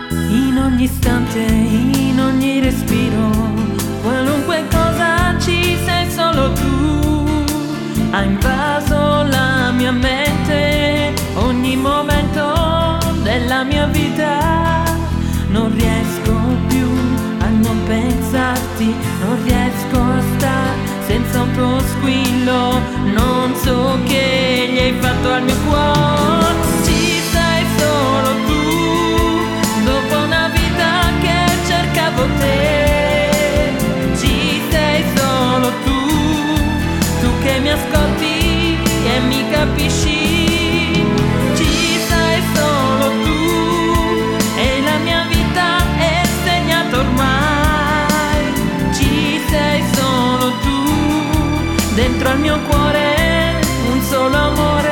In ogni istante, in ogni respiro, qualunque cosa ci sei solo tu. Hai invaso la mia mente, ogni momento della mia vita. Non riesco più a non pensarti, non riesco a stare senza un tuo squillo. Non so che gli hai fatto al mio cuore. Ci sei solo tu, dopo una vita che cercavo te. Ci sei solo tu che mi ascolti e mi capisci. Ci sei solo tu e la mia vita è segnata ormai. Ci sei solo tu, dentro al mio cuore un solo amore.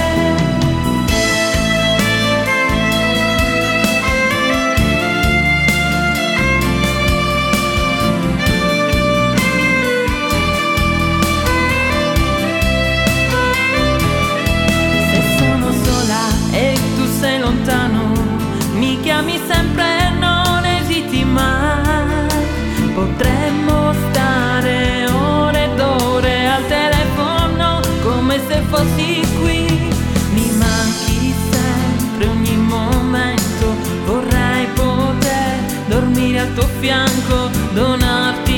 Sei lontano, mi chiami sempre, non esiti mai. Potremmo stare ore ed ore al telefono come se fossi qui. Mi manchi sempre ogni momento, vorrei poter dormire al tuo fianco, donarti